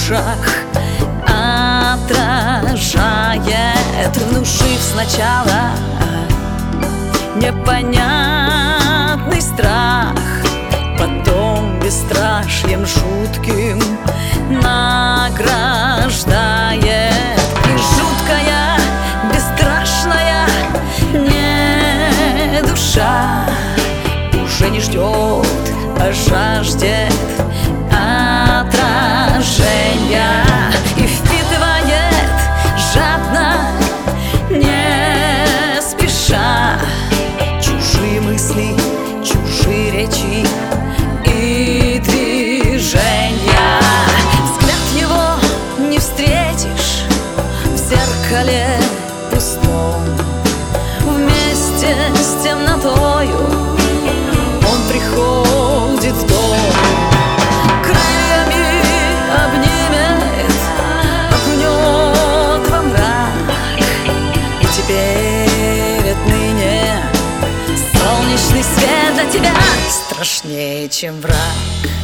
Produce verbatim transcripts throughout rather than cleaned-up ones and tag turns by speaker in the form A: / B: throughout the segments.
A: душах отражает, внушив сначала непонятный страх, потом бесстрашием жутким награждает. И жуткая, бесстрашная не душа уже не ждет, а жаждет отражения и впитывает жадно, не спеша, чужие мысли, чужие речи и движения. Взгляд его не встретишь в зеркале пустом, вместе с темнотою он приходит в дом, крыльями обнимет, окунет во мрак. И теперь отныне солнечный свет для тебя страшнее, чем враг.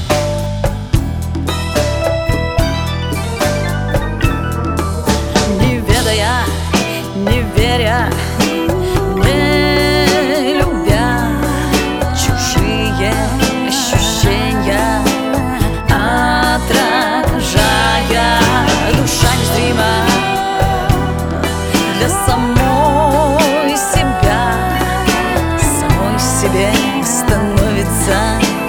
A: Не ведая, не веря, не любя чужие ощущения, отражая, душа незрима для самой себя, самой себе становится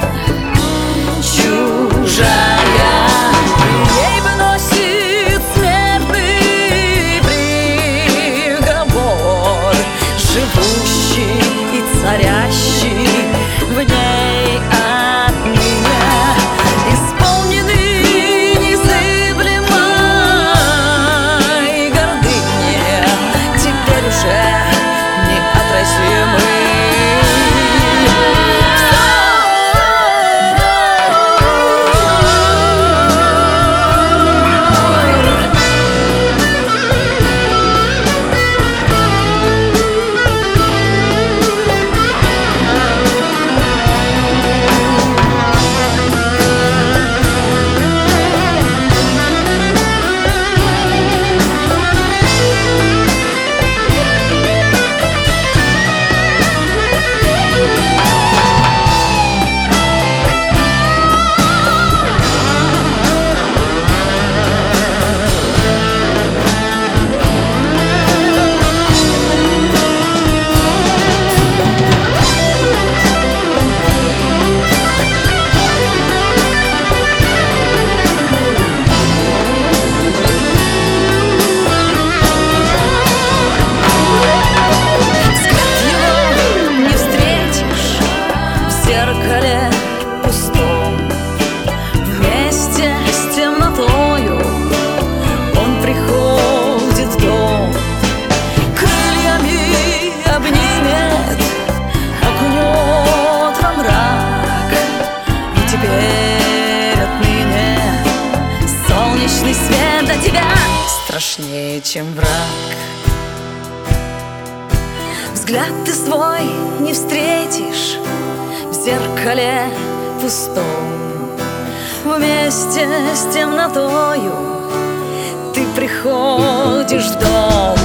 A: чужая. Ей выносит смертный приговор, живущий и царящий в ней отныне, исполненный незыблемой гордыни, теперь уже неотразимый. В зеркале пустом, вместе с темнотою он приходит в дом, крыльями обнимет, окунет во мрак. И теперь отныне солнечный свет для тебя страшнее, чем враг. Взгляд ты свой не встретишь в зеркале пустом, вместе с темнотою ты приходишь в дом.